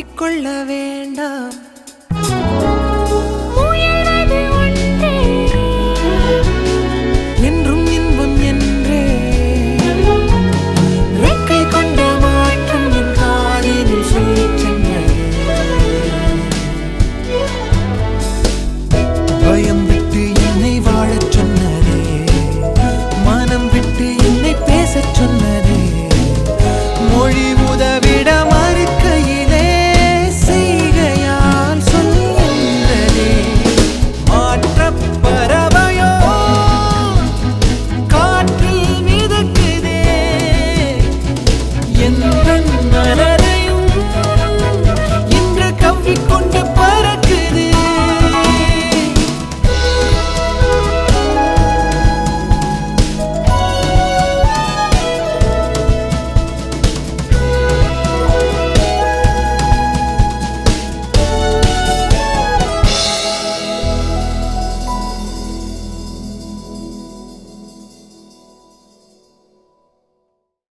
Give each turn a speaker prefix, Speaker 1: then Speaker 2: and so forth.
Speaker 1: கொள்ள வேண்டாம். என்றும் இன்பம் என்றே ரெக்கை கொண்ட மாற்றம் என் காதினில் சொல்லிச் சென்றதே. பயம் விட்டு என்னை வாழச் சொன்னதே, மனம் விட்டு என்னை பேசச் சொன்னதே. மொழி உதவிட மறுக்கையிலே செய்கையால் சொல்கின்றதே. மாற்றப் பறவையோ காற்றில் மிதக்குதே. என்